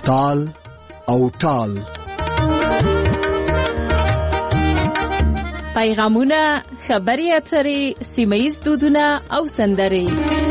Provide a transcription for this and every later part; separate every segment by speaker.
Speaker 1: تال او ټال.
Speaker 2: پیغامونه، خبري اترې، سیمه‌ییز دودونه او سندرې.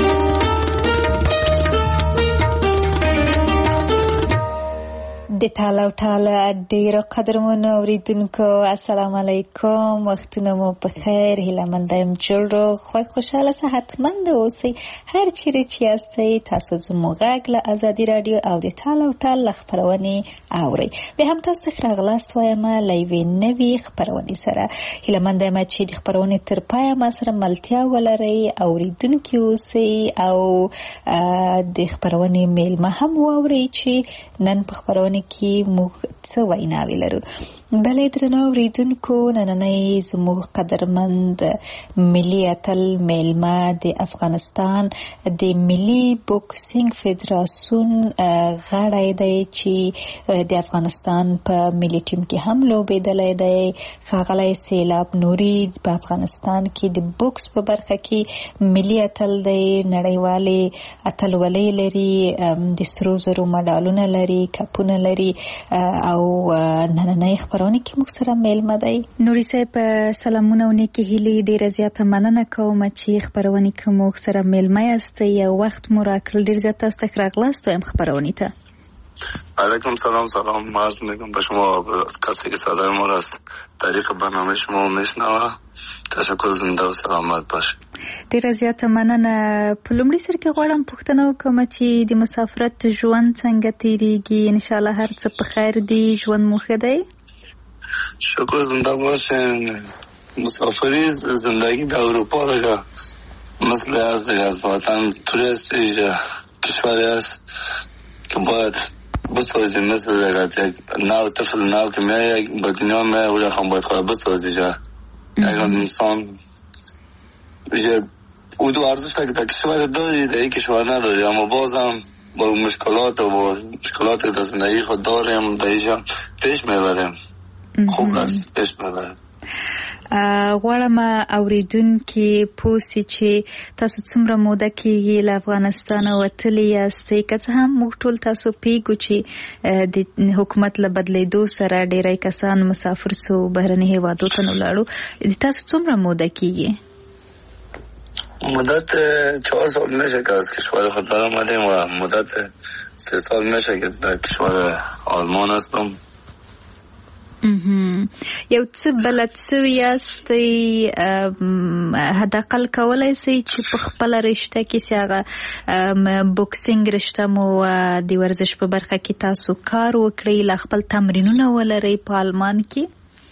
Speaker 3: د تال او ټال ډیرو قدرمنو اوریدونکو السلام علیکم، وختونه مو په خیر، هیله مند یم جوړ خو خوشاله صحتمند اوسئ. هر چیرې چې یاستئ تاسو زموږ غږ له ازادي رادیو او د تال او ټال خبرونه اورئ. به هم تاسو ښه راغلاست وایم له یوې نوې خبرونه سره. هیله مند یم چې د خبرونه تر پایه ما سره ملتیا ولرئ، اوریدونکي اوسئ او د خبرونه میلمه هم واورئ چې نن په خبرونه کې موږ څه ویناوې لرو. بلې درنو اوریدونکو، نننۍ زموږ قدرمند ملي اتل میلمه د افغانستان د ملي بوکسینګ فدراسیون غړی دی چې د افغانستان په ملي ټیم کې هم لوبېدلی دی. ښاغلی سیلاب نوري په افغانستان کې د بوکس په برخه کې ملي اتل دی، نړیوالې اتلولۍ لري، د سرو زرو مډالونه لري، کپونه لري او نننۍ خبرونه کې موږ سره میلمه دی. نوري صاحب سلامونه او نیکی هیلې، ډیره زیاته مننه کوم چې خبرونه کې موږ سره میلمه یاستئ او وخت مو راکړل. ډیر زیات تاسو ته راغلاست وایم خبرونه ته.
Speaker 4: علیکم سلام عرض میکنم به شما، کسی که صدای ما را از طریق برنامه شما میشنوه. تشکر، زنده و سلامت باشه.
Speaker 3: ډیره زیاته مننه. په لومړي سر کې غواړم پوښتنه وکړم چې د مسافرت ژوند څنګه تیریږي؟ ان شاء الله هر څه په خیر دی، ژوند مو ښه دی؟
Speaker 4: شکر، زنده باشین. مسافری زندگی در اروپا دیگه مثل از وطن توریست اینجا کشوری است که باید بسازیم، مثل یک نو طفل نو که میای به دنیا میای و هم باید خواهد بسازی جا یک انسان او دو ارزش که در کشور داری در یک کشور نداری، اما بازم با مشکلات و با مشکلات در زندگی خود داریم در اینجا پیش میبریم. خوب است، پیش میبریم.
Speaker 3: غواړم اوریدونکي پوسی چې تاسو څومره موده کېږي له افغانستان وتلي یاستئ؟ که څه هم موږ ټول تاسو پیږو چې د حکومت له بدلېدو سره ډېری کسان مسافر سو، بهرني هیوادو ته ولاړو. تاسو څومره موده کېږي؟
Speaker 4: مدت 4 سال میشه که از کشور خود برآمدیم و مدت 3 سال میشه که در کشور آلمان هستم.
Speaker 3: یو څه بلد سوي یاستئ، حداقل کولی سئ چې په خپله رشته کې چې هغه بوکسینګ رشته مو د ورزش په برخه کې تاسو کار وکړئ، له خپل تمرینونه ولرئ په آلمان کې؟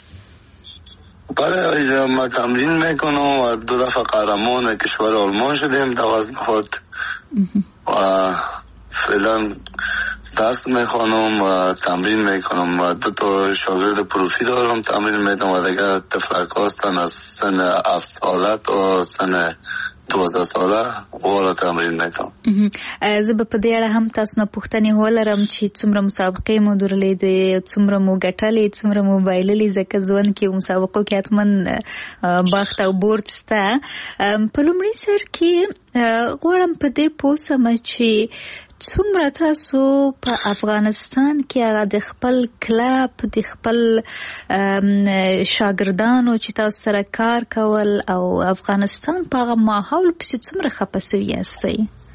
Speaker 4: بله، ما تمرین میکنم و 2 دفعه قهرمان کشور آلمان شدیم در وزن خود و فعلا درس میخوانم و تمرین میکنم و 2 تا شاگرد پروفی دارم، تمرین میدم و دیگه طفلک هستن از سن 7 ساله تا سن 12 ساله والا تمرین میدم.
Speaker 3: زه به په دې اړه هم تاسو نه پوښتنې ولرم چې څومره مسابقې مو درلودې، څومره مو ګټلې، څومره مو بایللې، ځکه ژوند کې مسابقو کې حتما بخت او بورد شته. په لومړي سر کې غواړم په دې پوه شم چې څومره تاسو په افغانستان کې هغه د خپل کلب، د خپل شاګردانو چې تاسو سره کار کول او افغانستان په هغه ماحول پسې څومره خفه سوي یاستئ؟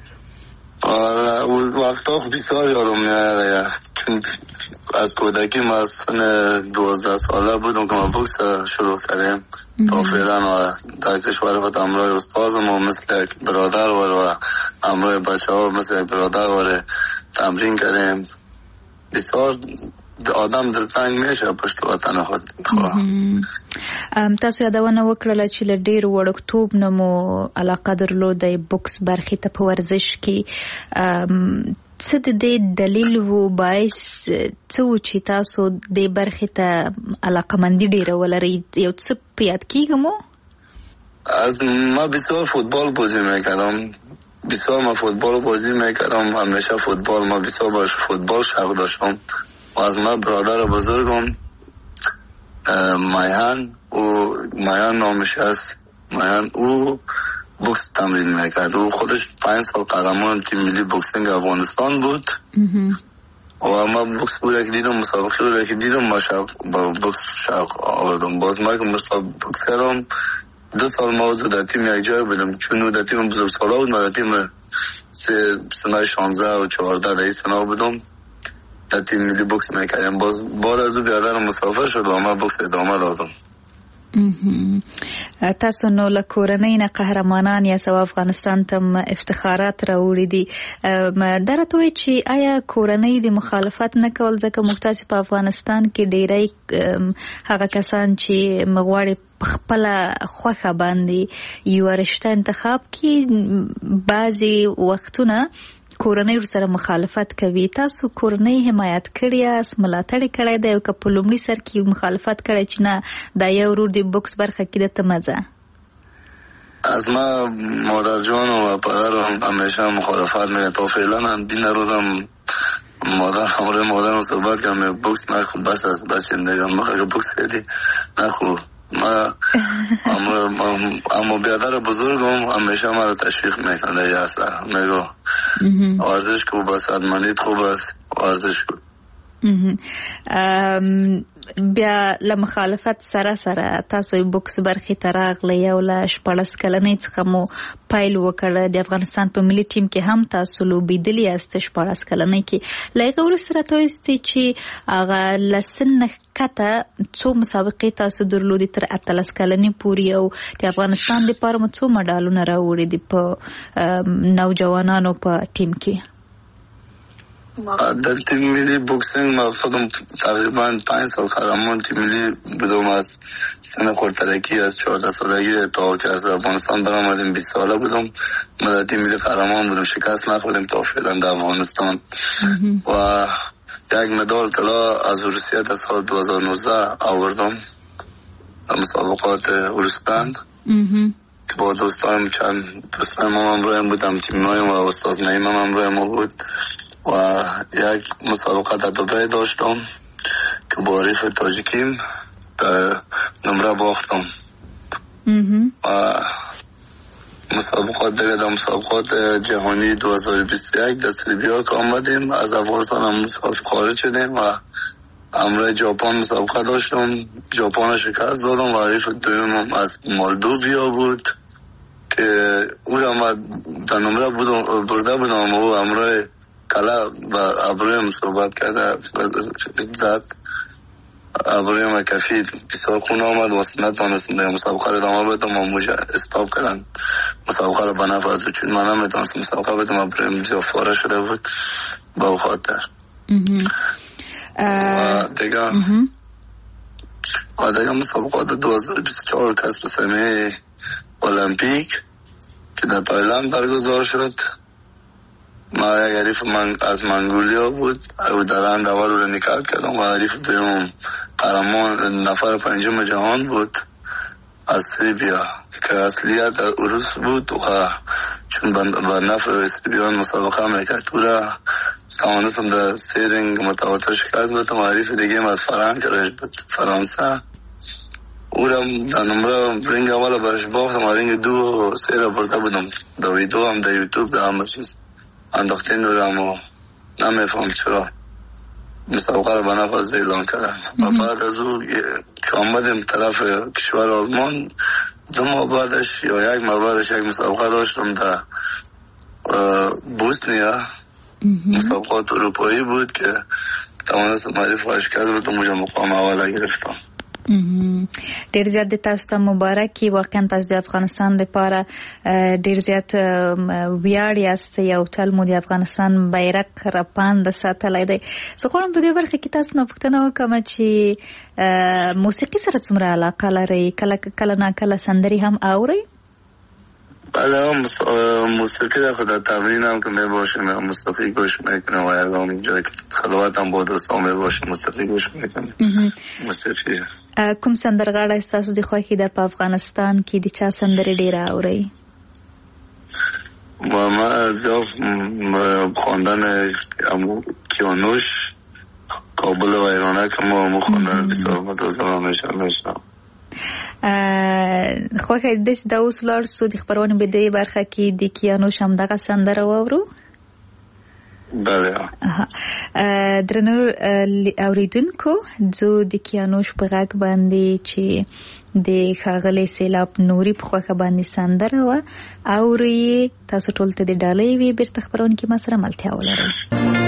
Speaker 4: وقتا بسیار یادم میاد، چون از کودکی ما از سن 12 ساله بودم که ما بوکس شروع کردیم تا فعلا در کشور خود همراه استادم و مثل یک برادر و همراه بچه ها مثل یک برادر و تمرین کردیم. بسیار آدم دلتنگ میشه پشت وطن خود.
Speaker 3: تاسو یادونه وکړله چې له ډېر وړکتوب نه مو علاقه درلوده بوکس برخې ته په ورزش کې. څه د دې دلیل و، باعث څه و چې تاسو دې برخې ته علاقه‌مندي ډېره ولرئ؟ یو څه په یاد کېږي مو؟
Speaker 4: ما بسیار فوتبال بازی میکردم، ما فوتبال بازی میکردم، همیشه فوتبال، ما بسیار باش فوتبال شوق داشتم و از ما برادر بزرگم مایان نامش است، مایان او بوکس تمرین میکرد. او خودش 5 سال قهرمان تیم ملی بوکسینگ افغانستان بود و ما بوکس بود که دیدم، مسابقه بود که دیدم، ما با بوکس شوق آوردم. باز ما که بوکسرم 2 سال موضوع در تیم یک جای بودم، چون در تیم بزرگ سالا بود. ما در تیم سنه 16 و 14 در این سنه بودم، در تیم ملی بوکس میکردیم. باز بعد از او بیادرم مسافر شد و ما بوکس ادامه دادم.
Speaker 3: تاسو نو له کورنۍ نه قهرمانان یا سو افغانستان ته افتخارات راوړي دي. دا راته وایي چې آیا کورنۍ د مخالفت نه کول، ځکه موږ تاسو په افغانستان کې ډیری هغه کسان چې مغواړي په خپله خوښه باندې یو رشته انتخاب کړي، بعضې وختونه کورنۍ ورسره مخالفت کوي. تاسو کورنۍ حمایت کړی یاست، ملاتړ کړی دی، او که په لومړي سر کې مخالفت کړی چې نه دا یو ورور د بوکس برخه کې درته مه ځه؟
Speaker 4: از ما مادر جان و پدرم همیشه مخالفت میگه. تا فعلا هم دین روزم مادرم صحبت کردم بوکس نکن، بس از بچه دیگه مخواهی بوکس کردی نکن. اما بیادر بزرگم همیشه ما رو تشویق میکنه، یا اصلا میگو ورزش کو، بس ادمانیت خوب است، ورزش کو.
Speaker 3: بیا له مخالفت سره تاسو بوکس برخې ته راغلی او له 14 کلنۍ څخه مو پیل وکړ. د افغانستان په ملي ټیم کې هم تاسو لوبېدلي یاست 14 کلنۍ کې. له هغې وروسته راته وایاستئ چې هغه له سن نه ښکته څو مسابقې تاسو درلودې تر 18 کلنۍ پورې، او د افغانستان دپاره مو څو مډالونه راوړي دي په نوجوانانو په ټیم کې؟
Speaker 4: در تیم ملی بوکسینگ ما فکرم تقریبا 5 سال قهرمان تیم ملی بودم. از سن خردترکی از 14 سالگی تا که از افغانستان برآمدیم 20 ساله بودم. ما در تیم ملی قهرمان بودم، شکست نخوردیم تا فعلا در افغانستان. و یک مدال طلا از روسیه در سال 2019 آوردم در مسابقات اورستند که با دوستایم، چند دوستایم هم همراهم بودم، تیمنایم و استاد نعیم هم همراه ما بود. و یک مسابقه در دبی داشتم که با حریف تاجیکیم در نمره باختم. و مسابقات دیگه در مسابقات جهانی 2021 در سربیا که آمدیم، از افغانستان هم خارج شدیم و همراه ژاپن مسابقه داشتم، ژاپن شکست دادم و حریف دویم از مالدوویا بود که او را ما در نمره برده بودم و همراه کلا و ابرویم صحبت کرده زد، ابرویم کفید بسیار خون آمد و نتوانستم در مسابقه رو ادامه بدم و موجه استاپ کردن مسابقه رو به نفع از، چون من نمیتونستم مسابقه بدم، ابرویم بسیار فاره شده بود با خاطر. و دیگه مسابقات 2024 کسب سهمیه المپیک که در تایلند برگزار شد. ما یک حریف از منگولیا بود، او در اند اول رو نکات کردم و حریف دوم قهرمان نفر 5 جهان بود از سربیا که اصلیت روس بود و چون با نفع سربیان مسابقه میکرد او را توانستم در 3 رنگ متواتر شکست بدم. و حریف دیگه از فرانسه او را در نمره رنگ اول برش باختم و رنگ 2 و 3 را برده بودم. در ویدیو هم در یوتیوب در همه چیز انداختین رو اما نمیفهم چرا مسابقه رو به نفع از اعلان کردن. و بعد از او که آمدیم طرف کشور آلمان، 2 ماه بعدش یا 1 ماه بعدش یک مسابقه داشتم در بوسنیا، مسابقات اروپایی بود که توانستم حریف را شکست بدم، موجه مقام اول گرفتم.
Speaker 3: ډیر زیات د تاسو ته مبارکي. واقعا تاسو د افغانستان لپاره ډیر زیات ویاړ یاست. یو تل مو د افغانستان بیرغ رپاند ساتلی دی. زه غواړم په دې برخه کې تاسو نه پوښتنه وکړم چې موسیقي سره څومره علاقه لرئ؟ کله ناکله سندرې هم اورئ؟
Speaker 4: بله، موسیقی را خود در تمرین هم که می باشیم موسیقی گوش میکنم و یادم اینجا که خلوت هم با دوستان می باشیم موسیقی گوش میکنم. موسیقی
Speaker 3: کوم سندرغاړی ستاسو د خوښې ده په افغانستان کې؟ د چا سندرې ډېره اورئ؟
Speaker 4: ما زیاد خواندن کیانوش، کابل و ایرانه که ما خواندن بسیار متوازن میشنم.
Speaker 3: خوښه داسې دا اوس ولاړ سو د خپرونې په دې برخه کې د کیانوش همدغه سندره واورو؟
Speaker 4: بله.
Speaker 3: درنو اوریدونکو زه د کیانوش په غږ باندې چې د ښاغلي سیلاب نوري په خوښه باندې سندره وه اورئ. تاسو ټول ته د ډالۍ وي بیرته خپرونکي ما سره ملتیا ولرئ.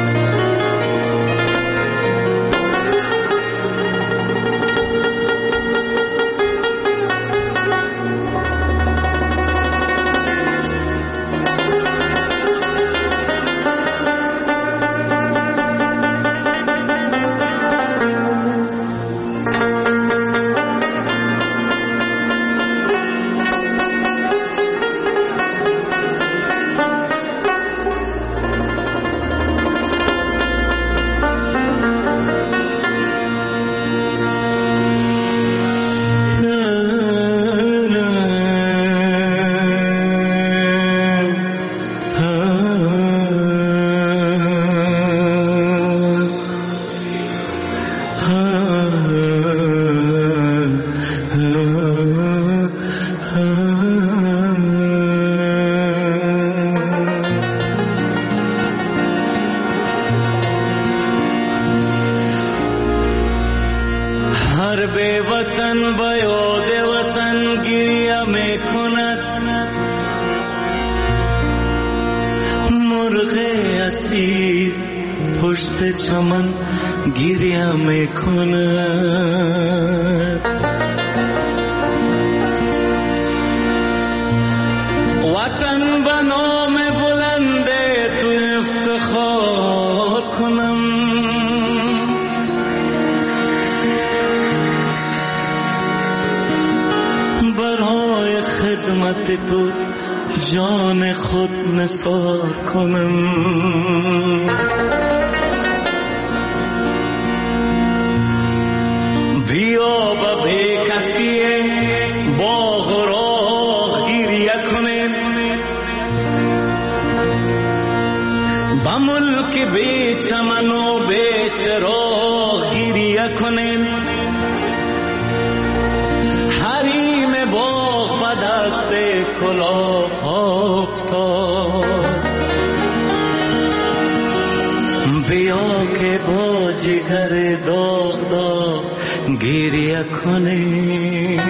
Speaker 5: تو جان خود نثار کنم، بیا و به کسی باغ و راه گیریه کنیم، با ملک بی چمن و بی چراغ گیریه کنیم، حریم باغ و دست کلاه افتاد، بیا که با جگر داغ داغ گریه کنیم،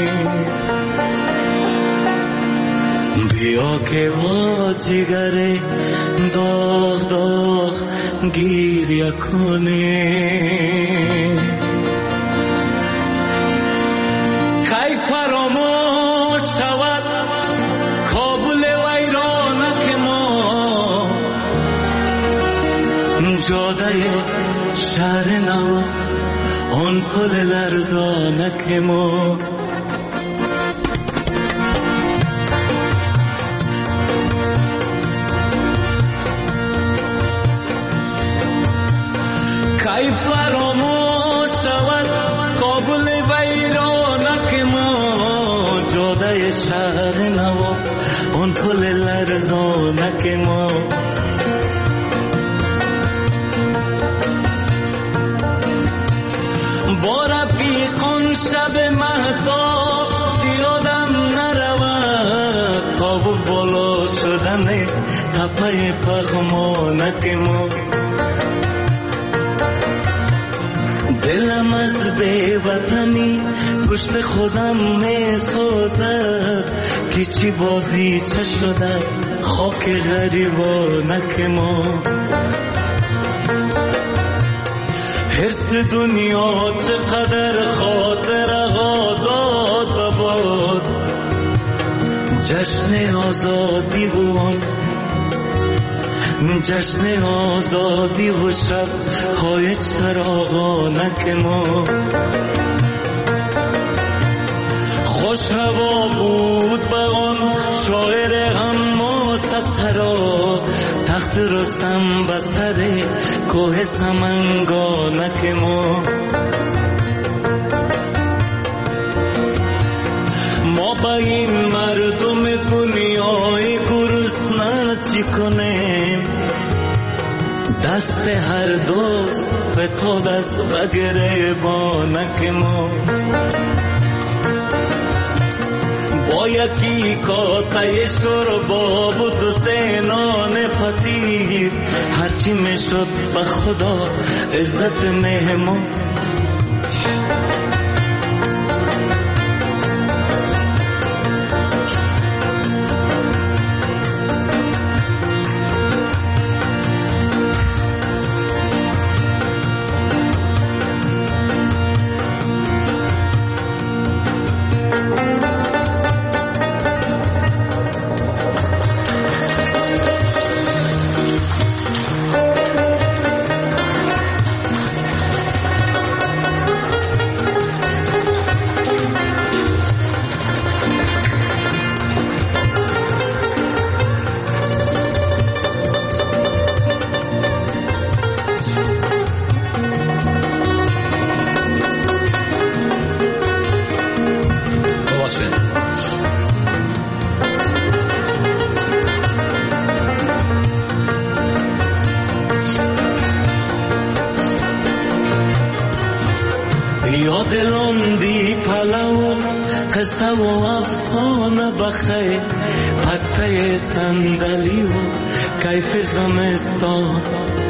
Speaker 5: بیا که با جگر داغ داغ گریه کنیم. کی فراموش شود کابل ویرانک ما، جاده شهر نو آن پل لرزانک ما، کی فراموش شود کابل ویرانک ما، جاده شهر نو آن پل لرزانک ما. با رفیقان شب مهتاب زیادم نرود، تا و بالا شدن تپه پغمانک ما، دلم از بی وطنی پشت خودم می سوزد، که چی بازی چه شده خاک غریبانک ما. حرص دنیا چقدر خاطر آداد بباد، جشن آزادی بود، جشن آزادی و شب های چراغانک ما. خوش هوا بود بغان شاعر غماس از سرا، تخت رستم بستر کوه سمنگانک ما. ما با این مردم دنیای گرسنه چی کنیم، دست هر دوست به تو دست و گریبانک ما. با یکی کاسه شوربا بود و سه نان فطیر، هرچی میشد به خدا عزت مهمان. دلوندی پلو قصه و افسانه بخیر، پته صندلی و کیف زمستان.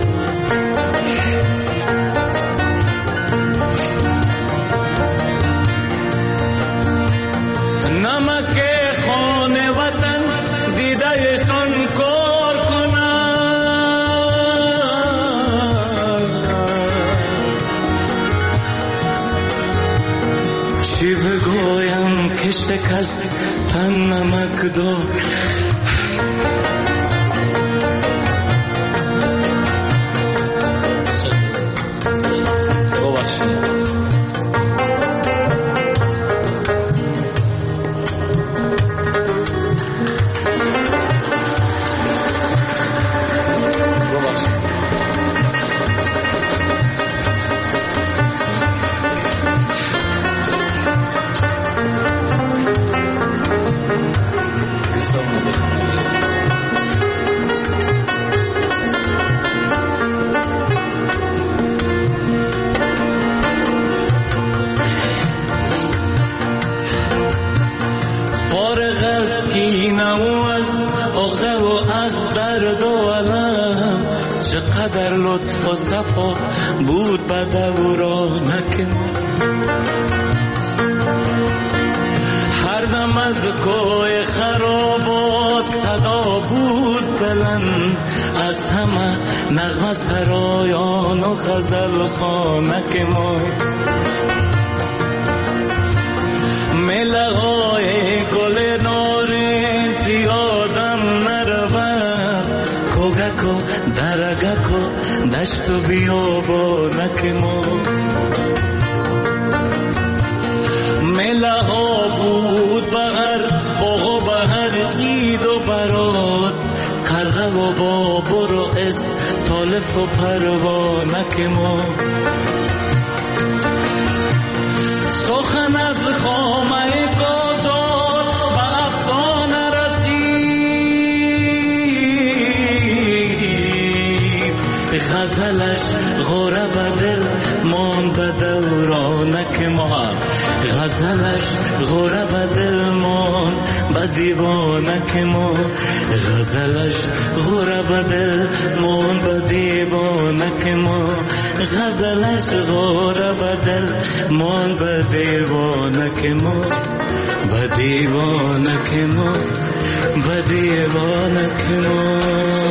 Speaker 5: نمک خانه وطن دیده شان کار چی بگویم که شکست تن نمک دار. چقدر لطف و صفا بود به دورانک ما، هر دم از کوی خرابات صدا بود بلند، از همه نغمه سرایان و غزل خانک ما. ملغای گل نارنجی آدم نرود، کوگکو درگکو دشت و بیابانک ما. ملغا بود بغر باغ و بهر عید و برات، قرغه و بابر و طالف و پروانک ما. سخن از خامه قضات به افسانه رسید، غزلش غوره به دل مان به دورانک ما. غزلش غوره به دل مان به دیوانک ما. غزلش غوره به دل مان به دیوانک ما. غزلش غوره به دل مان به دیوانک ما. به دیوانک ما. به دیوانک ما.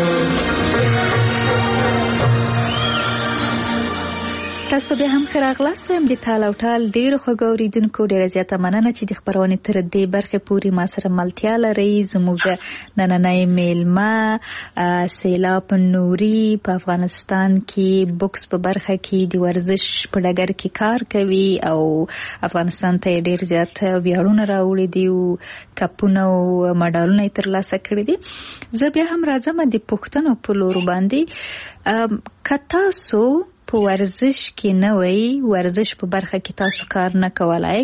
Speaker 3: تاسو به هم خراغلاست هم د تال او ټال ډیر خو ګوریدونکو ډیر زیاته مننه چې د خبرونه تر دې برخه پوری ما سره ملتیا لري. زموږ نننۍ میلمه سیلاب نوري په افغانستان کې بوکس په برخه کې د ورزش په ډګر کې کار کوي او افغانستان ته ډیر زیات ویاړونه راوړي دي او کپونه او مډالونه ترلاسه کړي دي. زه بیا هم راځم د پښتنو په لور باندې. کتا سو په ورزش کې نه وي، ورزش په برخه کې تاسو کار نه کولای،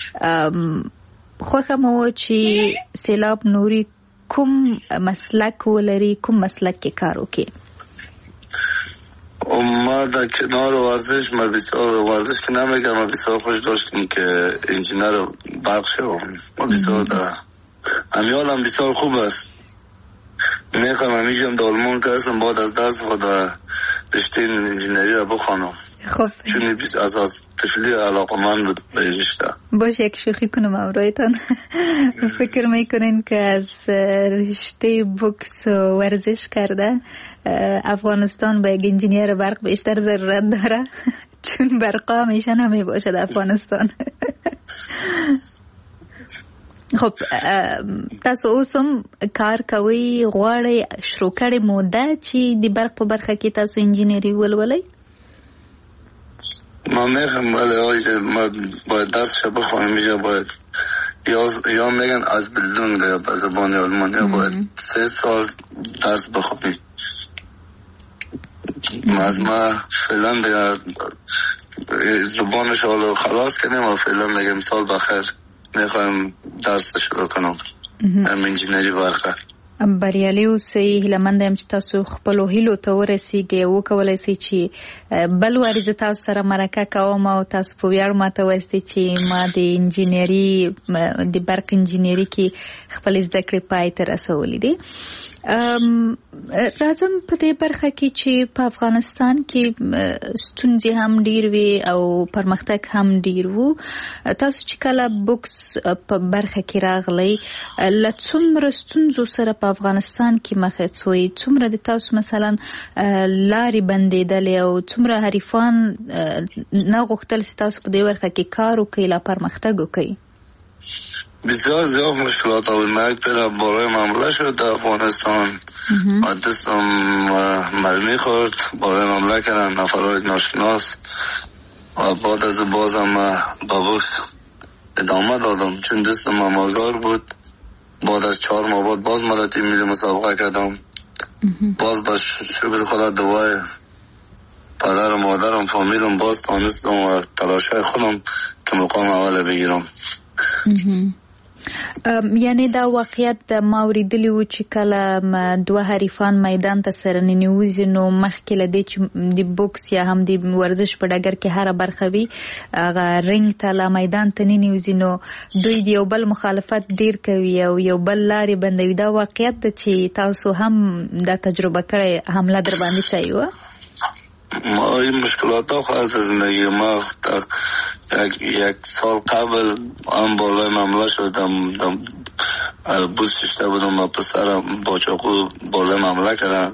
Speaker 3: خوښه مو چې سیلاب نوري کوم مسلک ولري، کوم مسلک کې کار وکړي؟
Speaker 4: ما در کنار ورزش ما بسیار ورزش که نمیگم، ما بسیار خوش داشتیم که انجینر برق شوم. ما بسیار در امیالم بسیار خوب است. میخوام همیشه در آلمان که هستم بعد از درس خود رشته انجینری را بخوانم.
Speaker 3: خب
Speaker 4: چون از طفلی علاقه‌مند بود به رشته.
Speaker 3: باشه یک شوخی کنم امرایتان. فکر میکنین که از رشته بوکس و ورزش کرده افغانستان به یک انجینیر برق بیشتر ضرورت داره؟ چون برقا همیشه نمی باشد افغانستان. خب تاسو اوسم کار کوي غواړئ شروع کړئ موده چې د برق په برخه کې تاسو انجینری ولولئ؟
Speaker 4: ما میخوام ولی ما باید درسش بخوانم. اینجا باید یا میگن از بلدون به زبان آلمانی باید 3 سال درس بخونیم. از ما فعلا دیگه زبانش حالا خلاص کردیم و فعلا دیگه مثال بخیر میخوایم درس شروع کنم هم انجینری برقه.
Speaker 3: بریالي اوسئ. هیله منده یم چې تاسو خپلو هیلو ته ورسیږئ او وکولی سئ چې بل وارې زه تاسو سره مرکه کوم او تاسو په ویاړ ماته وایستئ چې ما د انجینري د برق انجینري کې خپلې زده کړې پای ته رسولې دي. راځم په دې برخه کې چې په افغانستان کې ستونزې هم ډیر وي او پرمختګ هم ډیر وو. تاسو چې کله بوکس په برخه کې راغلی له څومره ستونزو سره په افغانستان کې مخ شوئ؟ څومره د تاسو مثلا لارې بندېدلې او څومره حریفان نه غوښتل چې تاسو په دې برخه کې کار وکړئ لا پرمختګ وکړئ؟
Speaker 4: بسیار زیاد مشکلات آمد. مرگ پیدا برای معامله شد در افغانستان و دستم مرمی خورد. برای معامله کردن نفرهای ناشناس و بعد از بازم با بوکس ادامه دادم چون دستم آماگار بود. بعد از 4 ماه بعد باز مدتی ملی مسابقه کردم. باز با شکر خدا دوای پدر و مادرم فامیلم باز تانستم و تلاشه خودم که مقام اول بگیرم.
Speaker 3: یعنی دا واقعیت ما اوریدلی و چې کله دوه حریفان میدان ته سره ننوځي نو مخکې له دې چې د بوکس یا هم د ورزش په ډګر کې هره برخه وي هغه رنګ ته له میدان ته ننوځي نو دوی د یو بل مخالفت ډیر کوي او یو بل لارې بندوي. دا واقعیت ده چې تاسو هم دا تجربه کړئ، حمله در باندې شوې وه؟
Speaker 4: ما این مشکلات ها خواهد زندگی ما یک سال قبل هم بالای معامله شدم بوس ششته بودم و پسرم با چاقو بالای معامله کردن.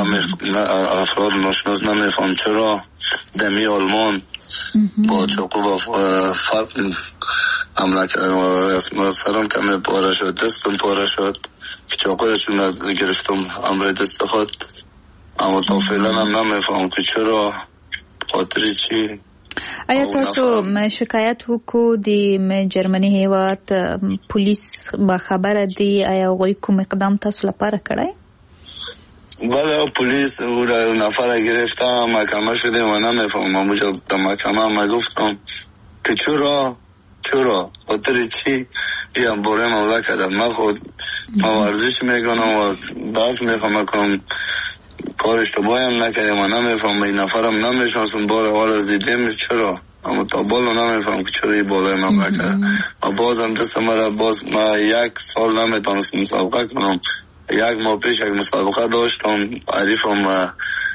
Speaker 4: افراد ناشناس نمیفهم چرا دمی آلمان با چاقو با فرق حمله کردن و سرم کمی پاره شد، دستم پاره شد که چاقو را چون گرفتم امر دست خود. اما تا فعلا هم نمیفهم که چرا خاطر چی.
Speaker 3: آیا تاسو شکایت وکړو د جرمني هیواد پولیس با خبره دی؟ آیا هغوی کوم اقدام تاسو لپاره کړی؟
Speaker 4: بله پلیس او نفر گرفته محکمه شده و نمیفهم. اونجا در محکمه ما گفتم که چرا خاطر چی یا باره معامله کردم. من خود ورزش میکنم و درس میخوام کنم، کار اشتباهی هم نکردم و نمیفهم. این نفرم نمیشناسم، بار اول از دیدم چرا، اما تا بالا نمیفهم که چرا این بالای من نکرد. و بازم دست مرا باز ما 1 سال نمیتونستم مسابقه کنم. 1 ماه پیش یک مسابقه داشتم، حریفم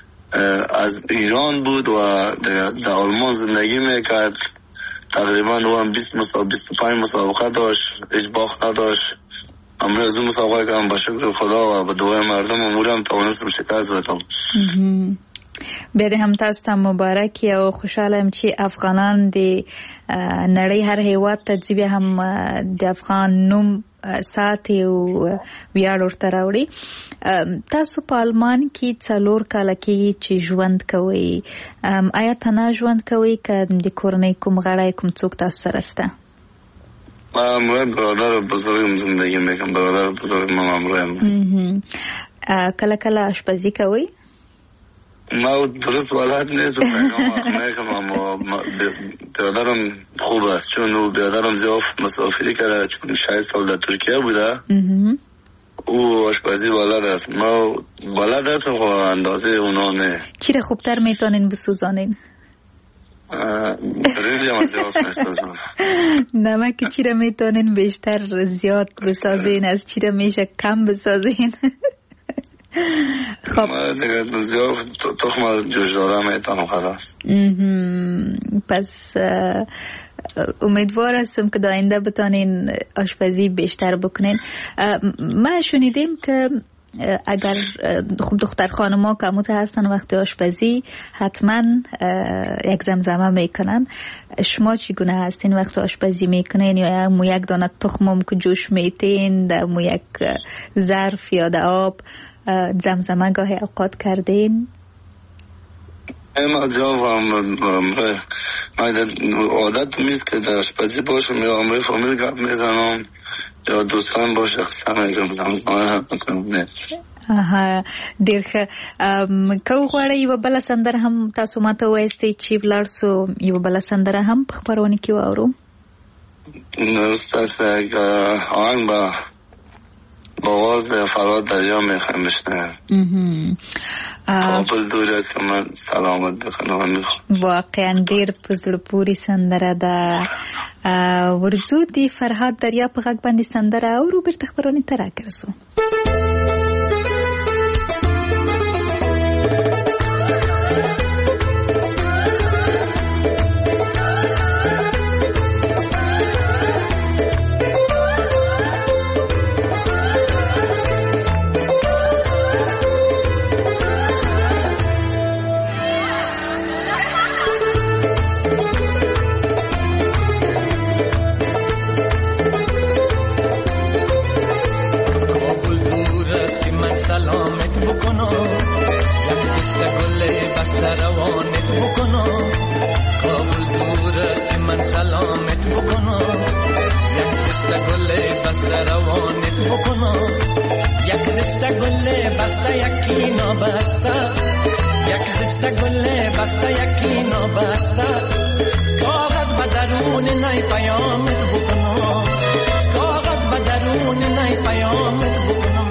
Speaker 4: از ایران بود و در آلمان زندگی میکرد. تقریبا او هم 25 مسابقه داشت، هیچ باخت نداشت. امروز از اون مسابقه کردم با شکر خدا و به دعای مردم امورم توانستم شکست بدم.
Speaker 3: بیا دې هم تاسو ته مبارک او خوشاله یم چې افغانان د نړۍ هر هیواد ته ځي، بیا هم د افغان نوم ساتي او ویاړ ورته راوړي. تاسو په آلمان کې 4 کاله کې چې ژوند کوئ، آیا تنها ژوند کوئ که د کورنۍ کوم غړی کوم څوک تاسو سره شته؟
Speaker 4: من برادر بزرگم زندگی میکنم، برادر بزرگم همراهم است.
Speaker 3: کله کله آشپزی کوئ؟
Speaker 4: ما درست بلد نیستم اما برادرم خوب است، چون برادرم زیاد مسافری کرده، چون 6 سال در ترکیه بوده. او آشپزی بلد است، ما بلد هستم خب اندازه اونا نه.
Speaker 3: چی را خوبتر میتونین بسوزانین؟
Speaker 4: خیلی هم زیاد میسازم.
Speaker 3: نمک چی را میتونین بیشتر زیاد بسازین، از چی را میشه کم بسازین؟
Speaker 4: خب من دیگه زیاد تخم جوشداره میتونم خلاص.
Speaker 3: پس امیدوار هستم که در آینده بتانین آشپزی بیشتر بکنین. ما شنیدیم که اگر خب دختر خانما که مت هستن وقتی آشپزی حتما یک زمزمه میکنن. شما چگونه هستین وقتی آشپزی میکنین؟ یا مو یک دانه تخمم که جوش میتین در مو یک ظرف یا در آب زمزمه گاهی اوقات کردین؟
Speaker 4: اما جوابم عادت میست که در آشپزی باشم یا عمره فامیل گپ میزنم یا دوستان باشه قسم میگم زمزمه هم میکنم.
Speaker 3: ډیر که غواړئ یوه بله سندره هم تاسو ماته ووایاستئ چې ولاړ سو یوه بله سندره هم په خپرونه کې واورو.
Speaker 4: ستاسو یک آهنگ با آواز فراد دریا میخوایم بشنویم. کابل دور است که من سلامت بخوانم میخوام. واقعا
Speaker 3: ډیر په زړه پورې سندره ده. ورځو د فرهاد دریا په غږ باندې سندره اورو بیرته خپرونې ته راګرځو.
Speaker 5: روانت بکنم کابل دور است که من سلامت بکنم یک دسته گل بسته روانت بکنم یک دسته گل بسته یکی نابسته یک دسته گل بسته یکی نابسته کاغذ به درون نی پیامت بکنم کاغذ به درون نی پیامت بکنم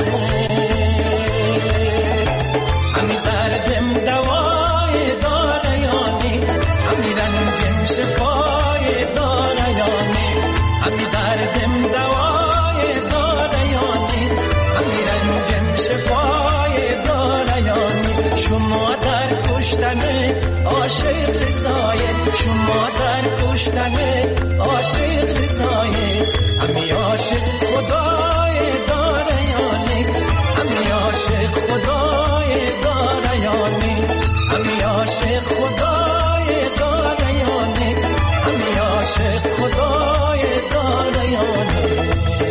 Speaker 5: همی دردم دوای داره یانی همی رنجم شفای داره یانی همی دردم دوای داره یانی همی رنجم شفای داره یانی شما در کشتن عاشق رضایت شما در کشتن عاشق رضایت همی عاشق خدای داره یانی همی عاشق خدای داره یانی همی عاشق خدای داره یانی همی عاشق خدای داره یانی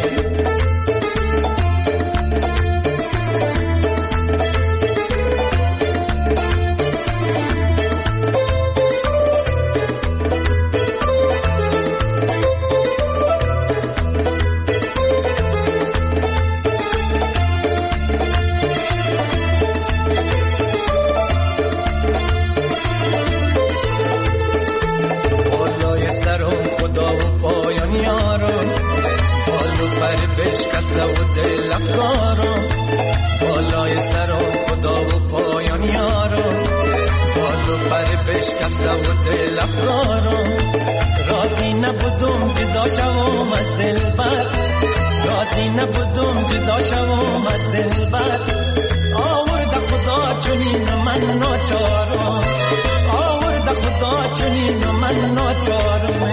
Speaker 5: بشکسته و دل افکارم بالای سرم خدا و پایان یارم بالو پر بشکسته و دل افکارم راضی نبودم جدا شوم از دلبر راضی نبودم جدا شوم از دلبر آورده خدا چنین من ناچارم آورده خدا چنین من ناچارم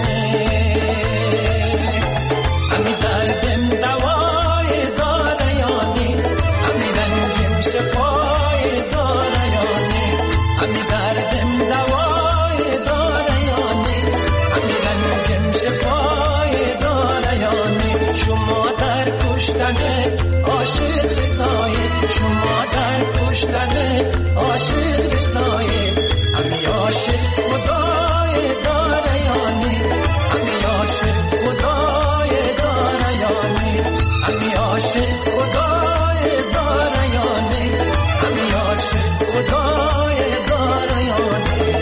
Speaker 5: همی دردم دوای داره یانی همی رنجم شفای داره یانی همی دردم دوای داره یانی همی رنجم شفای داره یانی شما در کشتن عاشق رضایت شما در کشتن عاشق رضایت همی عاشق خدای داره یانی همی عاشق خدای همی عاشق خدای داره یانی همی عاشق خدای داره یانی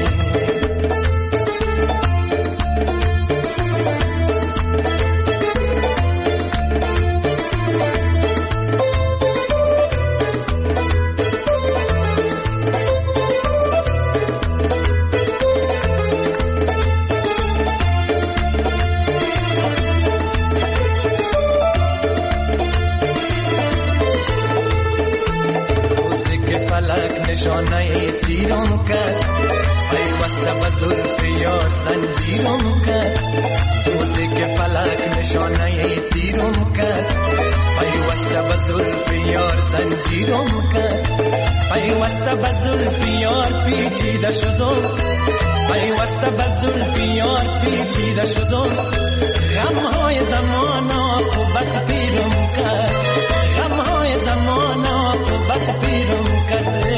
Speaker 5: تیرم کرد پیوسته به زلف یار زنجیرم کرد روزی که فلک نشانه تیرم کرد پیوسته به زلف یار زنجیرم کرد پیوسته به زلف یار پیچیده شدم پیوسته به زلف یار پیچیده شدم غمهای زمان عاقبت پیرم کرد غمهای زمان عاقبت پیرم کرد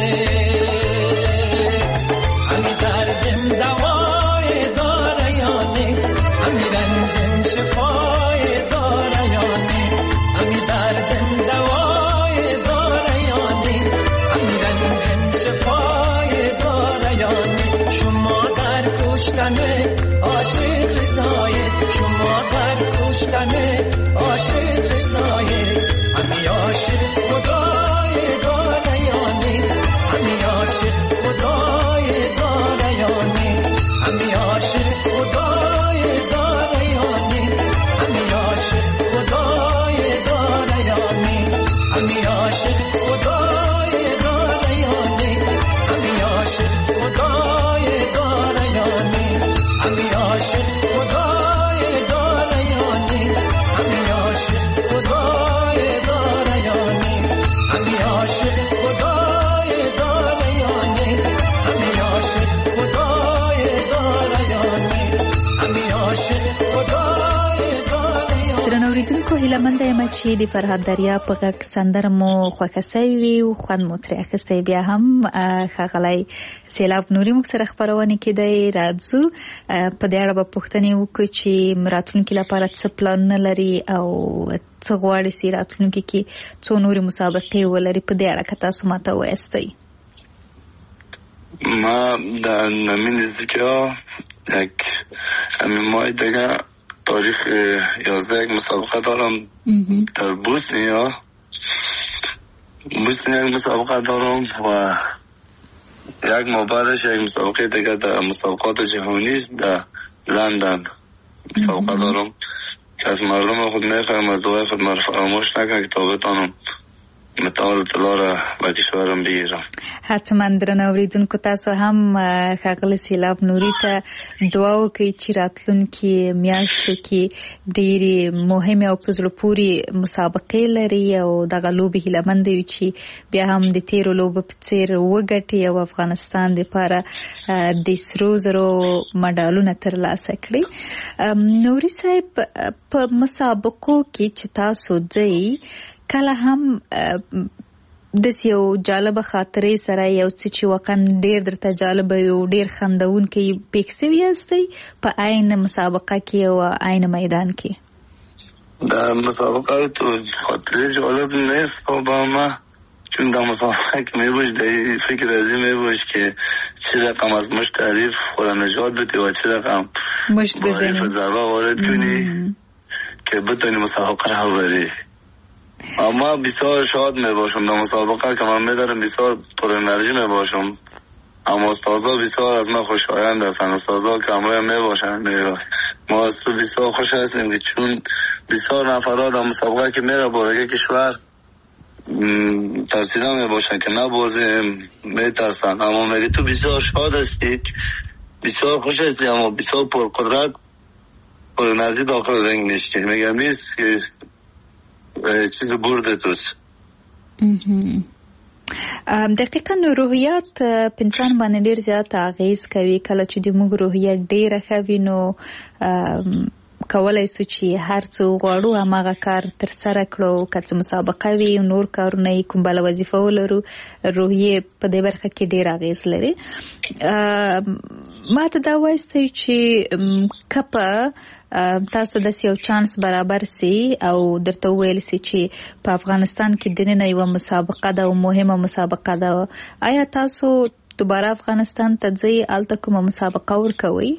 Speaker 5: همی دردم دوای داره یا نه همی رنجم شفای داره یا نه همی دردم دوای داره یا نه همی رنجم شفای داره یا نه شما در کشتن عاشق رضایت شما در کشتن عاشق رضایت همی عاشق خدای داره یا نه همی عاشق خدای داره یا نه همی عاشق خدای داره یا نه همی عاشق خدای داره یا نه همی عاشق خدای داره یا نه همی عاشق خدای داره یا نه همی عاشق خدای داره یا نه همی عاشق خدای داره یا نه همی عاشق خدای داره یا نه همی عاشق خدای داره یا نه همی عاشق خدای داره یا نه.
Speaker 3: درنوریدونکو هیله منده یم چې د فرهاد دریا په غږ سندره مو خوښه سوې وي او خوند مو ترې اخیستی. بیا هم ښاغلی سیلاب نوري موږ سره خپرونې کېدی راځو په دې اړه به پوښتنې وکړو چې راتلونکي لپاره څه پلانونه لري او څه غواړي چې راتلونکي کې څو نورې مسابقې ولري. په دې اړه که تاسو ماته ووایستی.
Speaker 4: ما در نمی نزدیکی ها همین ماه دیگه تاریخ 11 یک مسابقه دارم در بوسنیا یک مسابقه دارم و یک ماه بعدش یک مسابقه دیگه در مسابقات جهانی در لندن مسابقه دارم که از مردم خود میخوایم از دعای خود مرا فراموش نکنم که تا بتانم متعال طلا را به کشورم بگیرم.
Speaker 3: حتما درنوریدونکو تاسو هم ښاغلي سیلاب نوري ته دعا وکړئ چې راتلونکي میاشتو کې ډېرې مهمې او په زړه پورې مسابقې لري او دغه لوبې هیلهمنده یو چې بیا هم د تېرو لوبو په څېر وګټي او افغانستان دپاره د سرو زرو مډالونه ترلاسه کړي. نوري صاحب په مسابقو کې چې تاسو ځئ کله هم داسې یو جالبه خاطرې سره یو څه چې واقعا ډېر درته جالبه یو ډېر خندونکی پیښ سوي یاستئ په عین مسابقه کې او عین میدان کې؟
Speaker 4: در مسابقه تو خاطره جالب نیست با ما چون در مسابقه که میبوش در فکر ازی میبوش که چه رقم از مشت تعریف خودم نجات بدی و چه رقم معریف ضربه وارد کنی که بتونی مسابقه رو بری. اما بسیار شاد می باشم در مسابقه که من میدارم بسیار پر انرژی می باشم. اما استازا بسیار از من خوشایند هستند. استازا که همراه می باشند ما از تو بسیار خوش هستیم که چون بسیار نفرات در مسابقه که میره بارگه کشور ترسیده می باشند که نبازیم می ترسند. اما میگه تو بسیار شاد هستی بسیار خوش هستی اما بسیار پر قدرت پر انرژی داخل رنگ نشتی. میگم نیست که چیز برده توست.
Speaker 3: دقیقاً روحیات په انسان باندې ډېر زیات اغیز کوي. کله چې د موږ روحیه ډېره ښه وي نو کولای سو چې هر څه غواړو هماغه کار ترسره کړو. که څه مسابقه وي نور کارونه یې کوم بله وظیفه ولرو روحیې په دې برخه کې ډېر اغیز لري. ما ته دا وایستی چې که په تاسو داسې یو چانس برابر سي او درته وویل سي چې په افغانستان کې دننه یوه مسابقه ده او مهمه مسابقه ده، آیا تاسو دوباره افغانستان ته ځئ هلته کومه مسابقه ورکوئ؟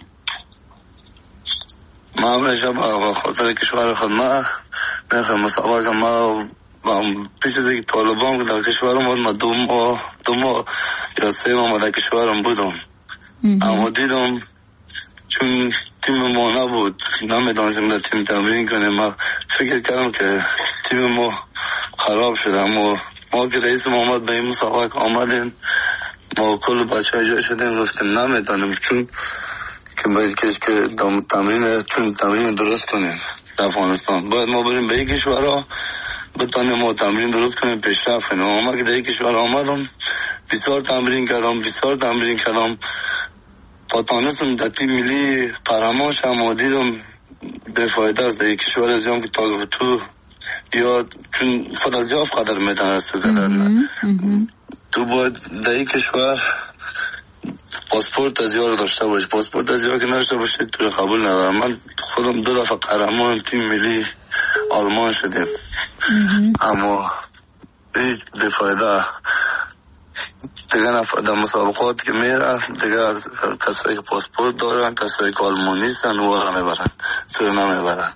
Speaker 4: ما همیشه با خاطر کشور خود ما میخوایم مسابقه ما پیش از اینکه طالبان که در کشورم بود ما دو ماه یا 3 ماه در کشورم بودم اما دیدم چون تیم ما نبود نمیدانستیم در تیم تمرین کنیم. ما فکر کردم که تیم ما خراب شده اما ما که رئیس محمد به این مسابقه آمدیم ما کل بچه ها جای شدیم گفتیم نمیتونیم چون که باید که تمرین درست کنیم در افغانستان. باید ما بریم به یک کشورها بتانیم ما تمرین درست کنیم پیشرفت کنیم. ما که در یک کشور آمدم بسیار تمرین کردم تا تانستم در تیم ملی قهرمان شدم و دیدم بفایده است. در یک کشور از که تا تو یا چون خود از یافت قدر میتونست بگذارن تو باید در یک کشور پاسپورت از یار داشته باشه. پاسپورت از یار که نداشته باشه تو رو قبول ندارم. من خودم 2 دفعه قهرمان تیم ملی آلمان شدیم اما هیچ بفایده. دیگه در مسابقات که میره دیگه کسایی که پاسپورت دارن کسایی که آلمانی هستن و را میبرن تو نمیبرن.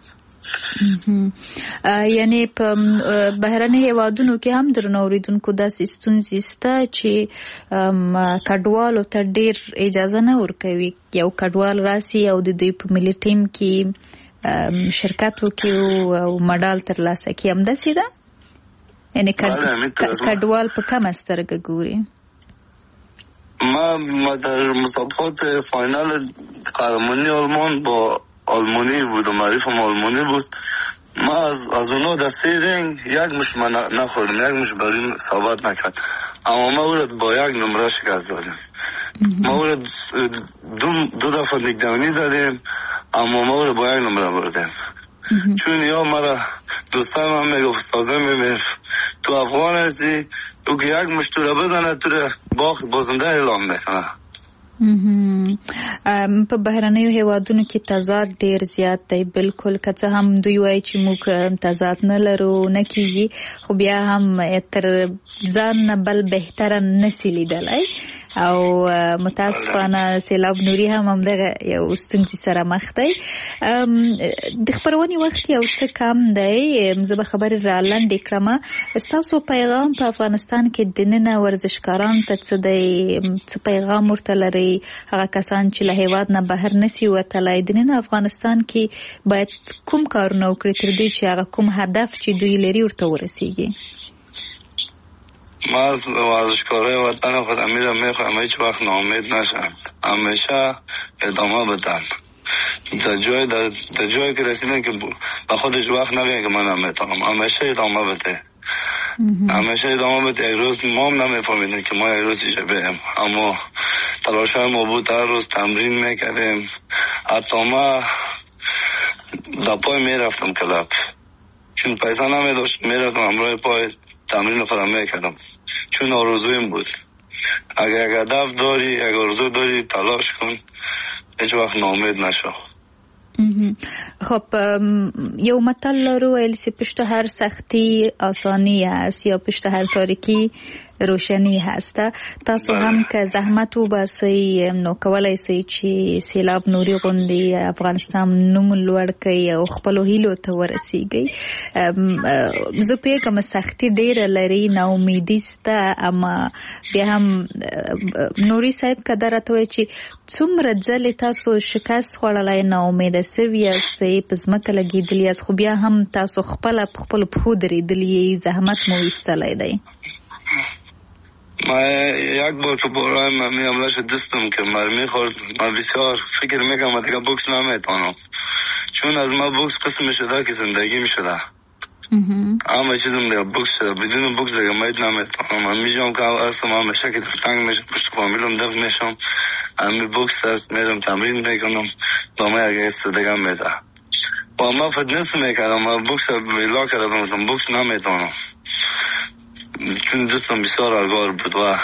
Speaker 3: یعنی په بهرني هیوادونو کې هم درنه اوریدونکو داسې ستونزې شته چې کډوالو ته ډیر اجازه نه ورکوي. یو کډوال راسي او د دوی په ملي ټیم کې شرکت وکړي او مډال ترلاسه کړي. همداسې ده؟ یعنی کډوال په کومه سترګه ګوري؟
Speaker 4: ما در مسابقات فاینال قهرمانی آلمان با آلمانی بود و معریفم آلمانی بود. ما از اونا در 3 رنگ یک مش من نخوردم، یک مش بریم ثابت نکرد اما ما او را با 1 نمره شکست دادیم. ما او را 2 دفعه نگدانی زدیم اما ما او را با 1 نمره بردیم. چون یا مرا دوستان هم میگفت استازه میگفت تو افغان هستی تو که 1 مش تو را بزنه تو را بازنده اعلام میکنه.
Speaker 3: په بهرنیو هیوادونو کې تضاد ډیر زیات دی. بالکل که څه هم دوی وایي چې موږ تضاد نه لرو نه کیږي خو بیا هم تر ځان نه بل بهتره نسی لیدلی او متاسفانه سیلاب نوري هم همدغه یو ستونزې سره مخ دی. د خبرونې وخت یو څه کم دی. زه به خبرې را لنډې کړم. ستاسو پیغام په افغانستان کې د ننه ورزشکارانو ته څه دی؟ څه پیغام ورته لري؟ هغه کسان چې له هیواد نه بهر نسی وتلی د ننه افغانستان کې باید کوم کارونه وکړي تر دې چې هغه کوم هدف چې دوی لري ورته ورسیږي؟
Speaker 4: ما از ورزشکارای وطن خودم میخواهم هیچ وقت ناامید نشن، همیشه ادامه بدن. در جایی که رسیدن که با خودش وقت نگه که من نمیتونم، همیشه ادامه بده. همیشه ادامه بده. یک روز ما هم نمیفهمیدیم که ما یک روز ایشه بریم اما تلاش های ما بود. هر روز تمرین میکردیم. حتی ما در پای میرفتم کلاب چون پیسه نمیداشت میرفتم همراه پای تمرین خودم میکردم چون آرزویم بود. اگر یک هدف داری یک آرزو داری تلاش کن، هیچ وقت ناامید نشو.
Speaker 3: خب یو متل لرو ویل چې پشت هر سختی آسانی هست یا پشت هر تاریکی روشنی هست. تاسو هم که زحمت وباسئ نو کولای شئ چې سیلاب نوري غوندې افغانستان نوم لوړ کړئ او خپلو هیلو ته ورسیږئ. زه پوهېږم سختي ډېره لري، ناامیدي شته، اما بیا هم نوري صاحب که دا راته وایي چې څومره ځلې تاسو شکست خوړلی، ناامیده سوي یاستئ، په ځمکه لګېدلي یاست، خو بیا هم تاسو خپله په خپلو پښو درېدلي، زحمت مو ایستلی دی.
Speaker 4: ما یک بار که برای من حمله شد دستم که مرمی خورد، من بسیار فکر میکنم دیگه بوکس نمیتونم چون از ما بوکس قسم شده که زندگی میشده. همه چیزم دیگه بوکس شده، بدون بوکس دیگه مید نمیتونم. من میجام که اصلا همیشه که تنگ میشم پشت فامیلم دفت میشم، همی بوکس هست میرم تمرین میکنم دامه اگه است دیگه میده. با ما فتنس میکردم، من بوکس بیلا کردم، بوکس نمیتونم چون دستم بسیار الگار بود و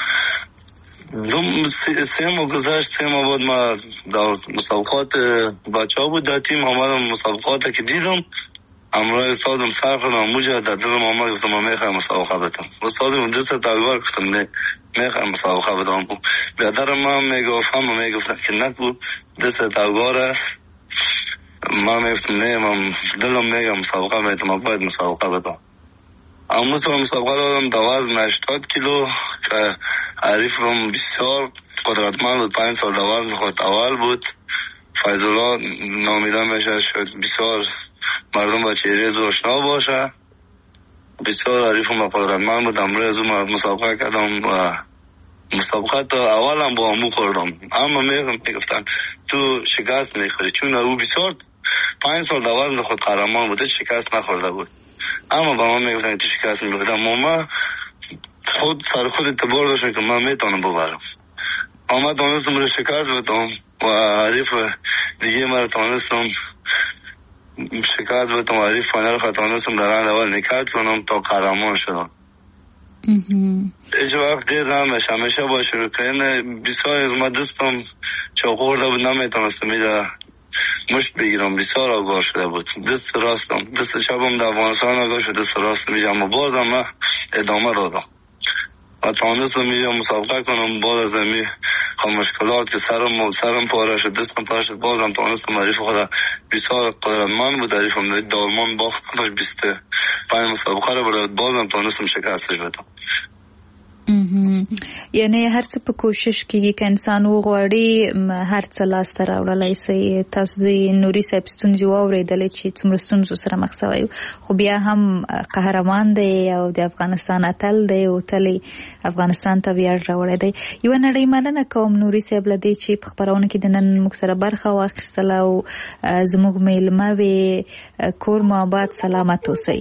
Speaker 4: 3 ماه گذشت. 3 ماه بعد ما در مسابقات بچه ها بود در تیم آمدم. مسابقات که دیدم امروز استادم سر خودم موجه در دلم آمد، گفتم من میخوایم مسابقه بدم. استادم دست الگار گفتم نه میخوایم مسابقه بدم. بیادر من میگفت همه میگفتن که نکو دست الگار است. من میگفتم نه من دلم میگم مسابقه میدم، من باید مسابقه بدم. امروز تو مسابقه دادم در وزن 80 کیلو که حریفم بسیار قدرتمند بود، 5 سال در وزن خود اول بود. فیض‌الله نامیده میشه شد بسیار مردم با چهره زو آشنا باشه. بسیار حریفم قدرتمند بود. امروز اون مسابقه کردم و مسابقات اولم با امو خوردم، اما میگفتن تو شکست میخوری، چون او بسیار 5 سال دوازن خود قهرمان بوده، شکست نخورده بود. اما با ما میگفتن تو شکست میخوردم، ما خود سر خود اعتبار داشتم که من میتونم ببرم. اما تانستم رو شکست بدم و حریف دیگه مرا تانستم شکست بدم و حریف فاینال خود تانستم در راند اول نکات کنم تا قهرمان شدم. هیچ وقت دیر نمیشه، همیشه با شروع کردن بسیار از ما دستم چاقو خورده بود، نمیتونستم میره مشت بگیرم، بسیار آگاه شده بود. دست راستم، دست چپم در افغانستان آگاه شد، دست راستم میشه، اما بازم من ادامه دادم و تانستم میشه مسابقه کنم. باز از امی مشکلات که سرم پاره شد، دستم پاره شد، بازم تانستم. حریف خود بسیار قدرتمند بود، حریفم دالمان باخت 25 مسابقه رو برد، بازم تانستم شکستش بدم.
Speaker 3: یعنی هر څه په کوشش کېږي که انسان وغواړي هر څه لاسته راوړلی سي. تاسو د نوري صاحب ستونزې واورېدلې چې څومره ستونزو سره مخ سوی، خو بیا هم قهرمان دی او د افغانستان اتل دی او تل افغانستان ته ویاړ راوړی دی. یوه نړۍ مننه کوم نوري صاحب له دې چې په خپرونه کې د نن موږ سره برخه واخیستله او زموږ میلمه وې. کور مو آباد، سلامت اوسئ.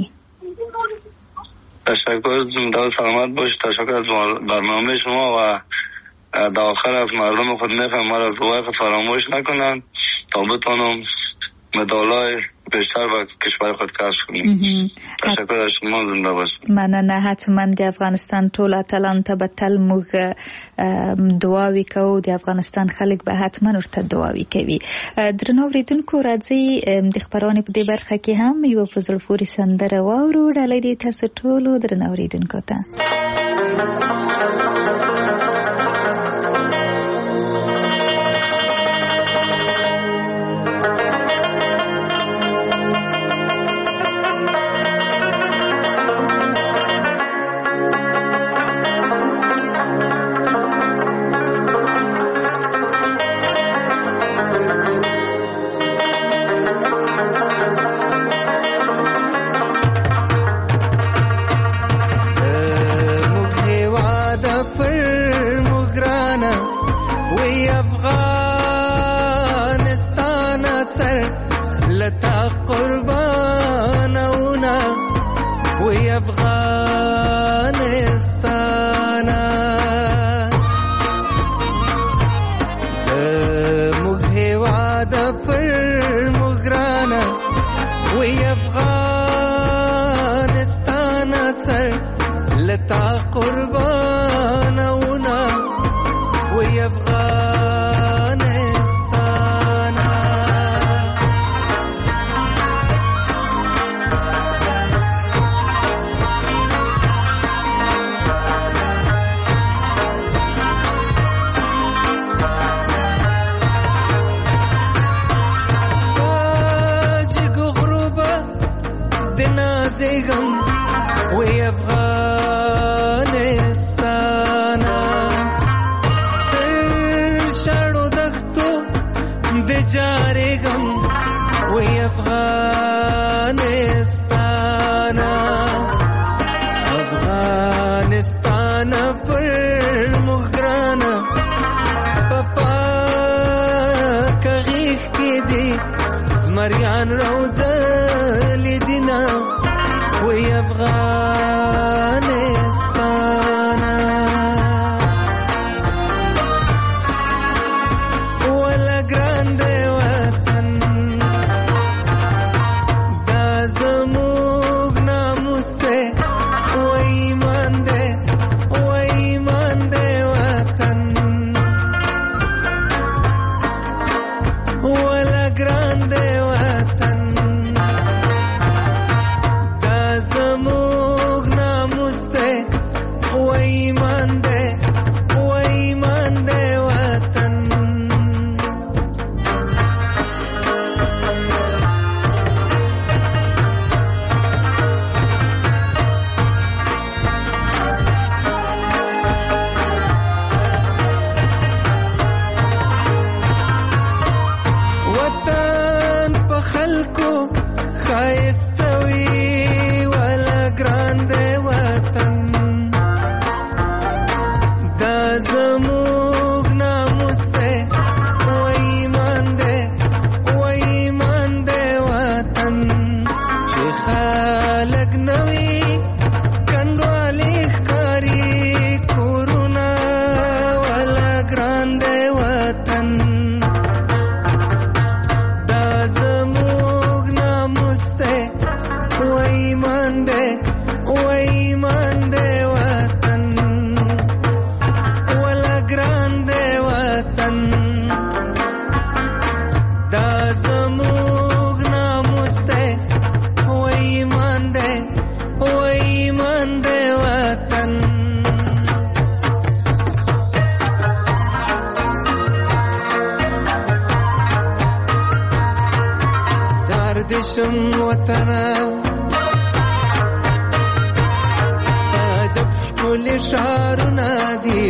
Speaker 4: تشکر، زنده سلامت باش. تشکر از برنامه شما و در آخر از مردم خود میخوام مرا از دعای خود فراموش نکنن تا بتانم مدالای بیشتر و کشور خود کسب کنیم. تشکر از شما، زنده باشید.
Speaker 3: مننه. حتما د افغانستان ټول اتلانو ته به تل موږ دعاوې کوو، د افغانستان خلک به حتما ورته دعاوې کوي. درنو اورېدونکو، راځئ د خپرونې په دې برخه کې هم یوه په زړه پورې سندره واورو. ډالۍ دې تاسو ټولو درنو اورېدونکو ته.
Speaker 5: وطن دا زموږ ناموس دی و ایمان دی وطن زار دشم وطنه ټولې ښارونه دي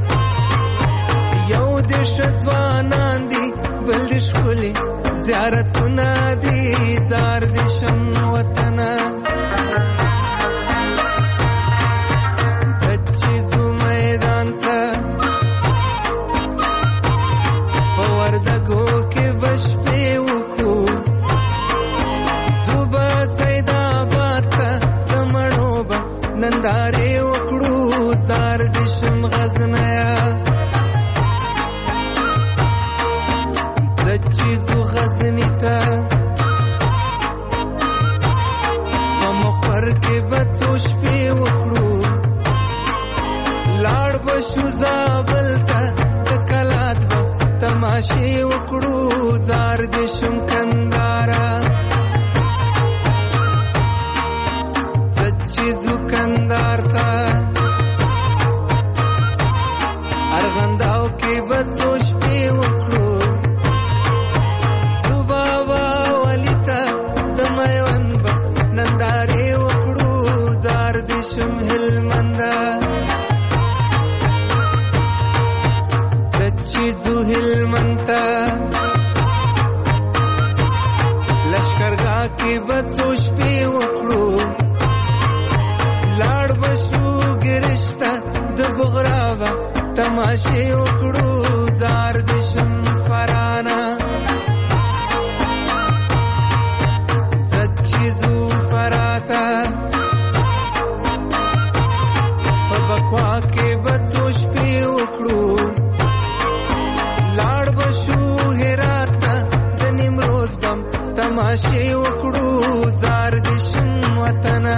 Speaker 5: یو د ځوانان دي بل د ښکلې زیارتونه دي زار د شم وطنه زه چې ځو میدان ته په وردګو کې به شپې وکړو ځو به سیدآباد ته د مڼو به نندارې زار دشم غزنیا زچیزو غزنی تا مقر کې بچو شپې وکړو لاړ بشو زابل تا د کلات به تماشې وکړو زار دشم کندارا زچیزو کندار تا ارغنداو کې بچو شپې وکړو صبابا ولیتا د میوند به نندارې وکړو زار دشم هلمندا چچیزو هلمنتا لشکرګاه کې بچو شپې وکړو لاړ بشو ګرشته د بغراوه تماشې وکړو زار دشم فرانا زچیزو فراتا په بکوا کې بچو شپې وکړو لاړ بشو هرات د نیمروز بم تماشې وکړو زار دشم وطنه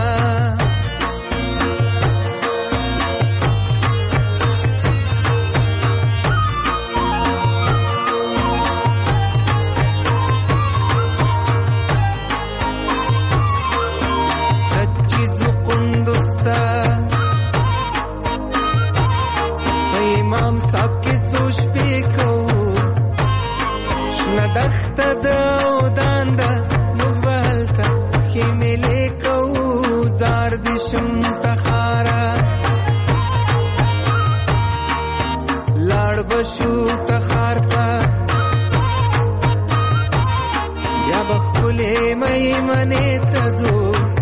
Speaker 5: دخته د اودان ده موږ به هلته ښې مېلې کوو زار دشم تخاره لاړ به شو تخار ته بیا به ښکلې میمنې ته ځو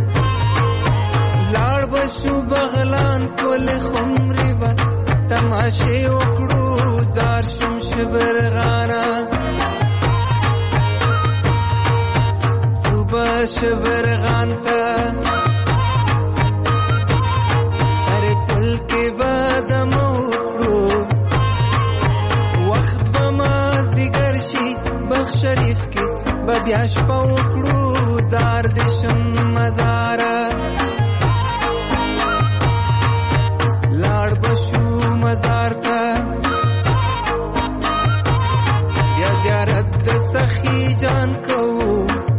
Speaker 5: لاړ به شو بغلان کلې خمرې به تماشې وکړو زار شم شبرغانه شبرغان تا سر پل کې بادم وکړو وخت به مازدیګر شي بخ شریف کې به بیا شپه وکړو زار دشم مزاره لاړ به شو مزار ته بیا زیارت د سخي جان کوو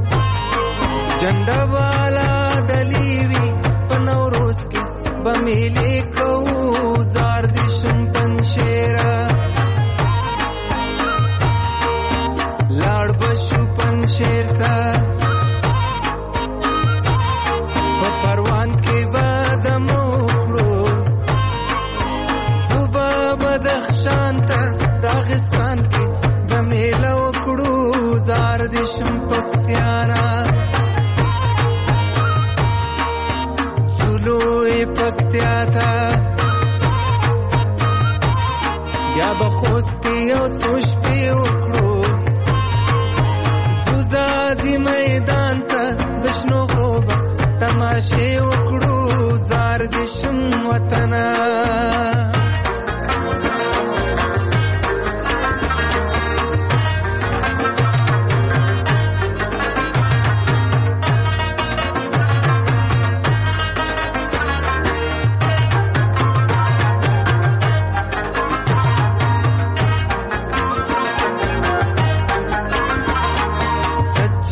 Speaker 5: جنډه والا دلیوی په نوروز کې به میلې کوو زار دشم پنشیره لاړ به شو پنشیر ته په پروان کې به دم وکړو ځو به بدخشان ته راغستان کې به میله وکړو زار دشم پکتیانا پکتیا تا بیا به خوست کې یو څو شپې وکړو ځو ځاځي میدان ته د شنو غرو به تماشې وکړو زار دشم وطنه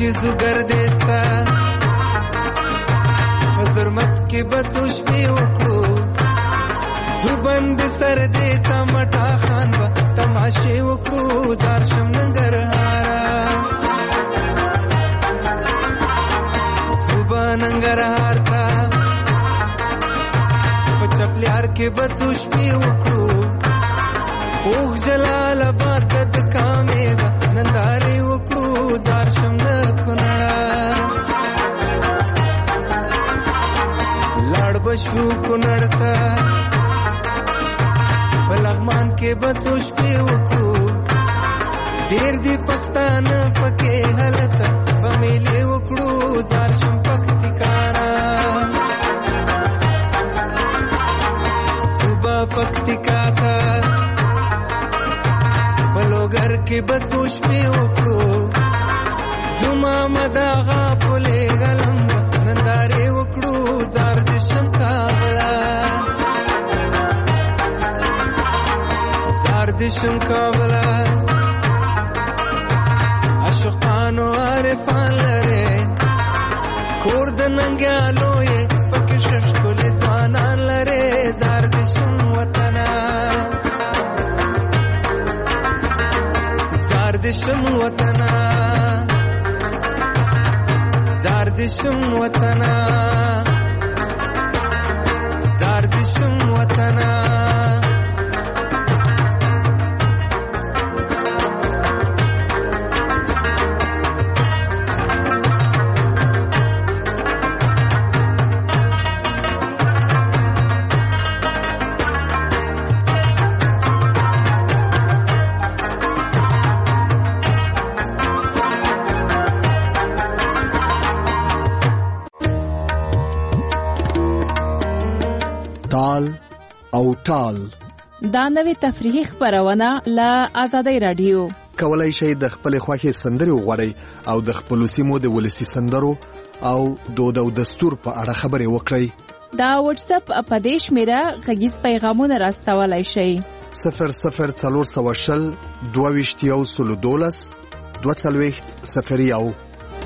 Speaker 6: چې زوګر دستا فزرمت کې بچو شپې وکړو زبند سر دې تمټا خان با تماشې وکړو زار شم ننګرهارا زبان ننګرهار کا پچپلیار کې بچو شپې وکړو خوږ جلال آباد د کامې با نندارې وکړو زار شم د کونړه لاړ بشو کونړ ته لغمان کې بچو شپې وکړو ډېر دي پښتانه پکې هلته په میلې وکړو زار شم پکتیکانا صوبه پکتیکا ته په لوګر کې بچو شپې وکړو زما مداغه پلې غلم نندارې وکړو زار دې شم کابلا دشم کابلا عاشقانو عارفان لره کور د ننګیالو یې پکې ششکل ځوانان لره زار دشم وطنا زار دشم وطنا زار دشم وطنا زار دشم وطنا
Speaker 1: تال او ټال
Speaker 2: دا نوې تفریحي خبرونه له آزادۍ رادیو.
Speaker 1: کولای شئ د خپل خوښي سندري وغوړئ او د خپل سیمو د ولسی سندرو او دود او دستور په اړه خبرې وکړئ.
Speaker 2: دا واتس اپ اپدیش میرا غږیز پیغامونه راستولای شئ.
Speaker 1: 00420 22 22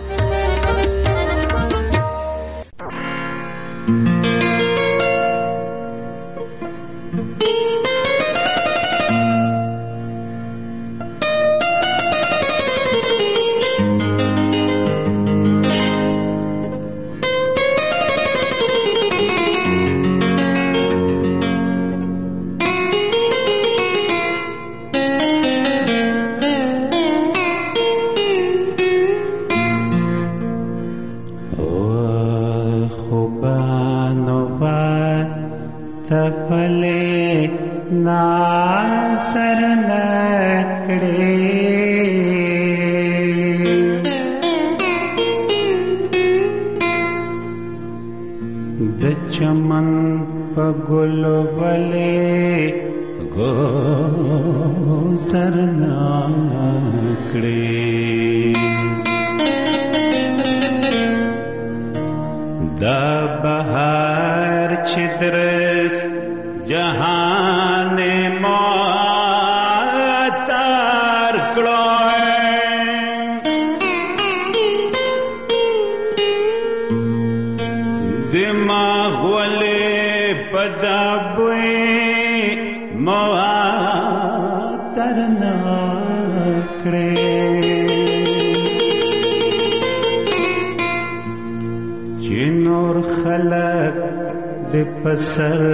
Speaker 7: پسر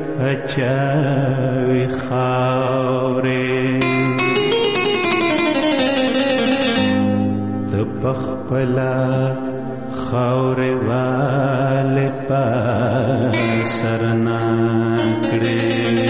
Speaker 7: اچاوی خاورے د پخپلا خاورے والے پاسر ناکڑے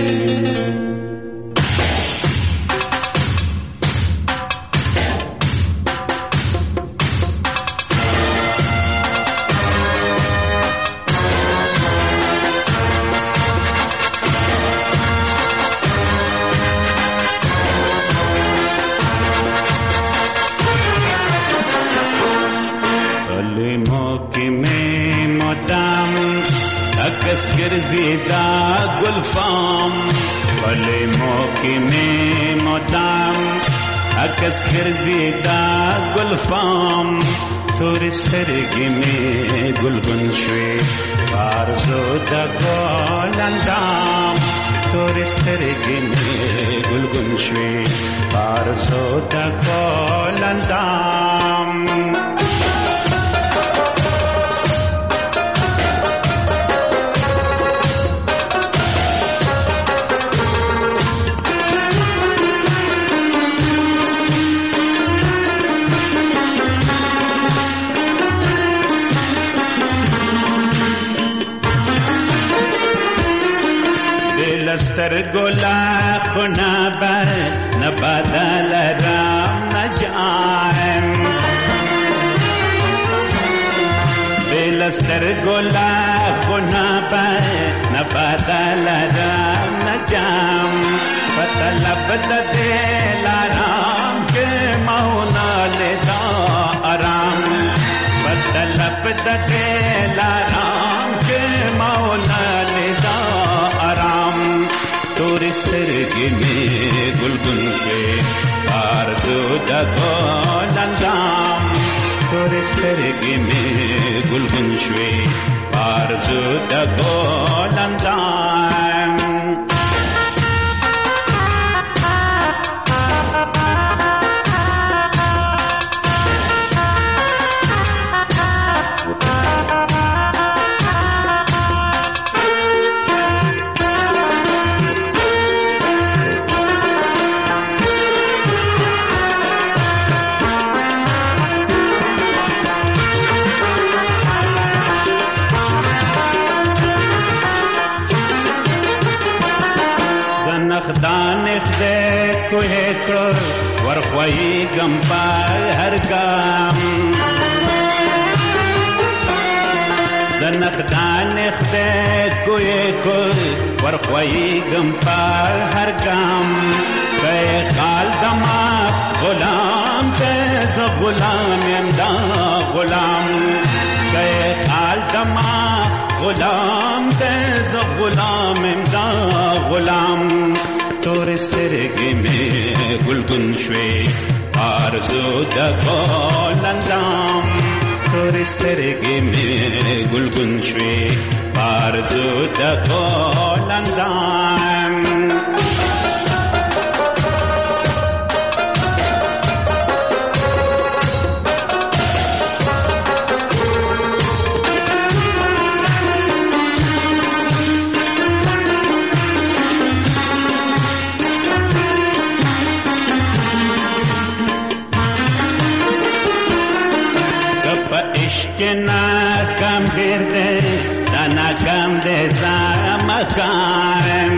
Speaker 7: گرزیدہ گلفام بھلے موقع میں مدام عکس گرزیدہ گلفام تور سترګې مې ګلګون شوې بارزو د ګل اندام تور سترګې مې ګلګون شوې بارزو د ګل اندام لستر ګلا خنا بر نه بدل رام نه جام لستر ګلا خنا بر نه بدل رام نه جام پتلب دل آرام کې مونا لدا آرام پتلب دل آرام کې مونا لدا آرام تور سترګې مې ګلګون شوې آرزو د ګل اندام تور سترګې مې ګلګون شوې آرزو د ګل اندام کوه کړ ورخوي غم په هر ګام زنخدان خدای کوه کړ ورخوي غم په هر ګام کای خال دما غلام ته ز غلام یم دا غلام کای خال دما غلام ته ز غلام یم دا غلام تور سترګې مې ګلګون شوې آرزو د ګل اندام تور سترګې مې ګلګون شوې آرزو د ګل اندام ناکام ډېر دی دا ناکام دی زمکان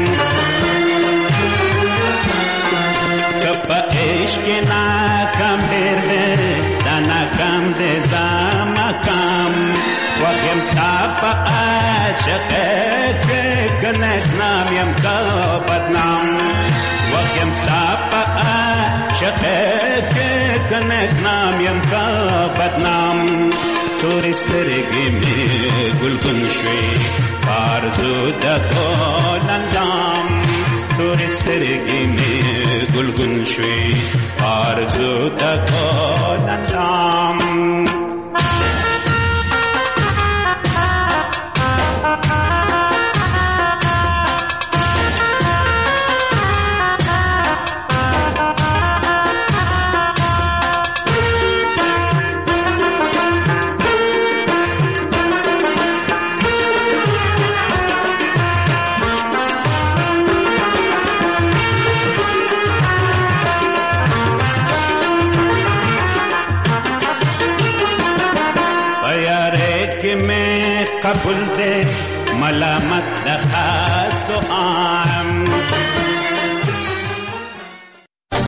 Speaker 7: که په عشق ناکام ډېر دی دا ناکام دی زمکان وخیم ستا په عاشق کې که نیکنام یم که بدنام وخیم ستا په عاشق کې که نیکنام یم که بدنام تور سترګې مې ګلګون شوې آرزو د ګل اندام تور سترګې مې ګلګون شوې آرزو د ګل اندام قبول دے ملامت د خاص عام